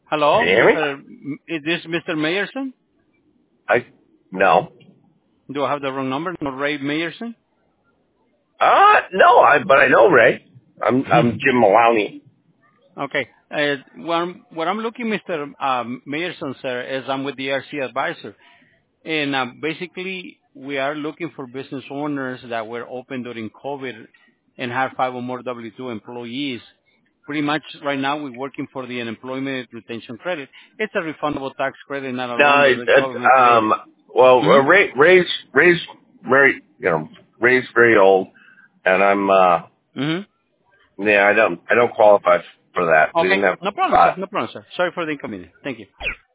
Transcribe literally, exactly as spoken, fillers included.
Hello, Can you hear me? mister M- Is this mister Mayerson? I no. Do I have the wrong number? No, Ray Mayerson? Uh no, I but I know Ray. I'm I'm Jim Maloney. Okay. Uh, what, I'm, what I'm looking, mister Um, Mayerson, sir, is I'm with the R C Advisor. And uh, basically, we are looking for business owners that were open during COVID and have five or more W two employees. Pretty much right now, we're working for the unemployment retention credit. It's a refundable tax credit, not a No, loan that it, the government it, created. um well uh, Mm-hmm. Ray Ray's Ray's very you know, Ray's very old and I'm uh Mm-hmm. yeah, I don't I don't qualify for that. We Okay. didn't have No problem, sir. uh, No problem, sir. Sorry for the inconvenience. Thank you.